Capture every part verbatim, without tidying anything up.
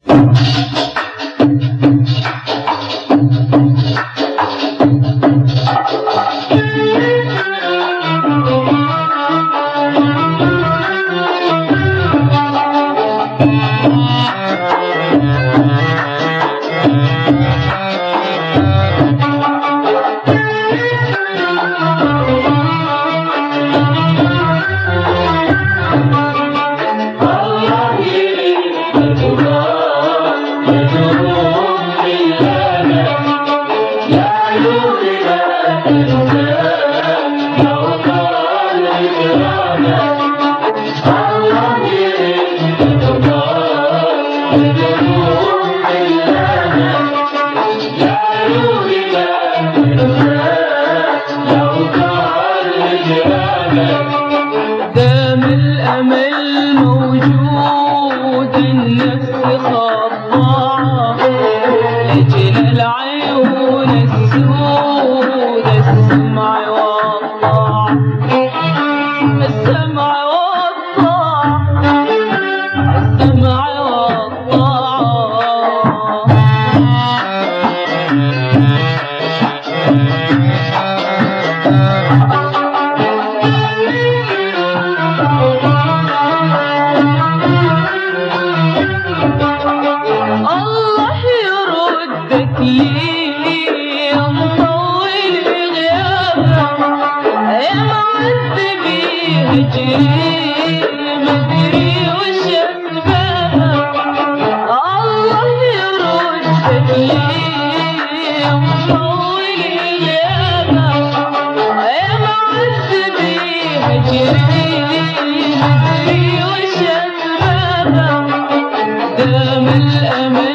دام الأمل موجود النفس خضاعة لجل العيون السود السمع والطاعة السمع والطاعة السمع الله يردك ليه مطول غيابك يا معذبي هجري مدري وش اسبابك الله يردك ليه مطول غيابك يا معذبي هجري مدري وش اسبابك دام الأمل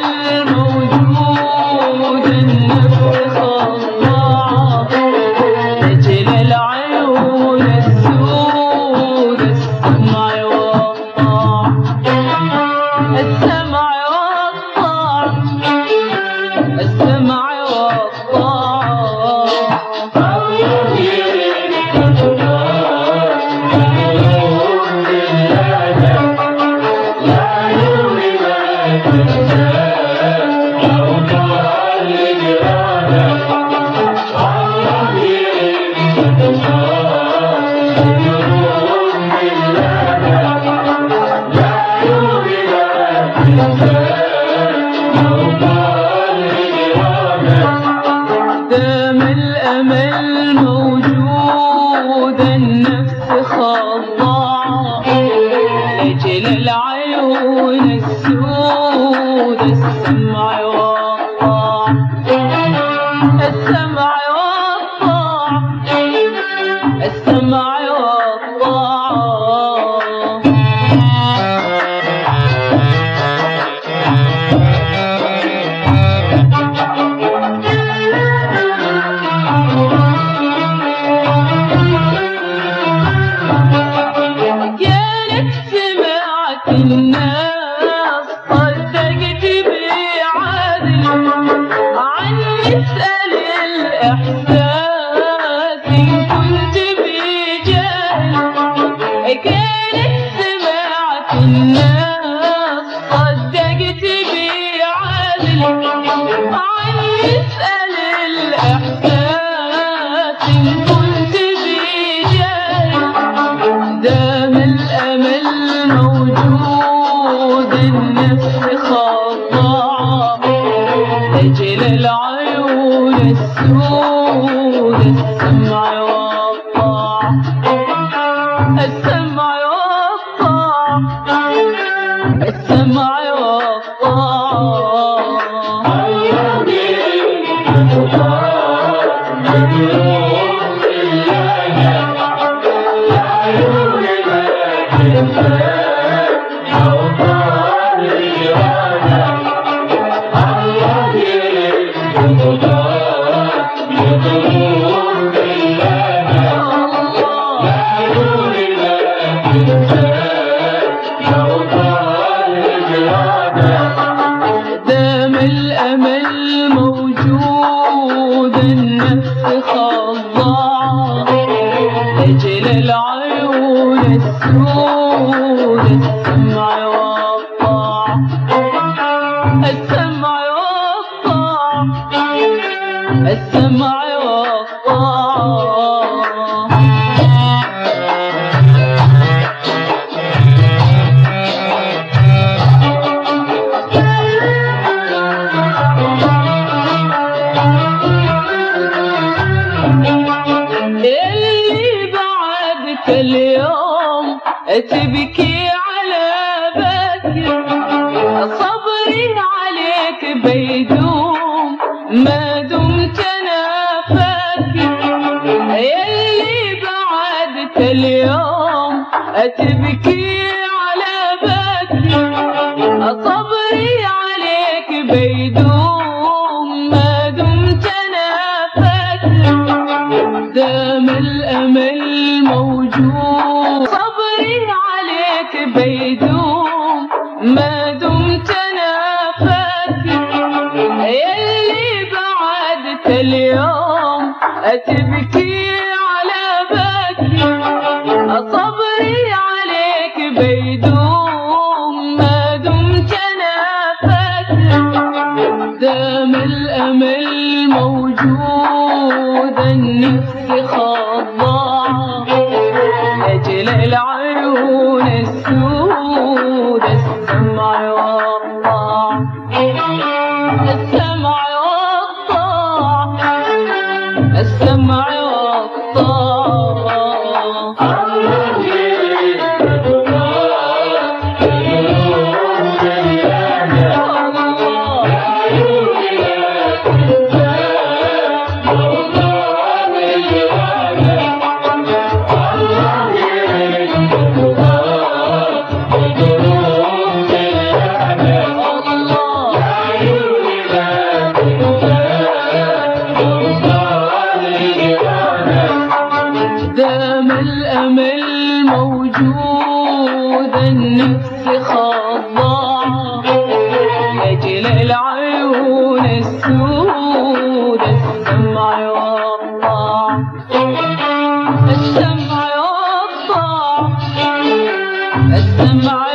موجود النفس خضاعة لجل العيون السود السمع والطاعة السمع والطاعة السمع دام الأمل موجود النفس خضاعة لجل العيون السود السمع والطاعة السمع والطاعة السمع الناس صدقت بعدل عن مسأل الإحساس إن كنت بجهل كانت سمعت الناس صدقت بعدل عن مسأل الإحساس إن كنت بجهل دام الأمل موجود النفس خضاعة لجل العيون السود السمع والطاعة السمع والطاعة السمع دام الأمل موجود النفس خضاعة لجل العيون السود السمع والطاعة السمع والطاعة السمع والطاعة اللي بعدك اليوم تبكي على بكر صبري عليك بيدوم ما دمت انا فاكر اللي بعدك اليوم تبكي على بكر صبري عليك بيدوم ما دمت انا فاكر دام الامل موجود صبري عليك بيدوم ما دمت انا فاكر يلي بعدت اليوم تبكي على بكر صبري عليك بيدوم ما دمت انا فاكر دام الامل موجود النفس خضاعة لاجل العيون السود السمع والطاعة السمع والطاعة السمع والطاعة دام الأمل موجود النفس خضاعة لأجل العيون السود السمع والطاعة السمع والطاعة السمع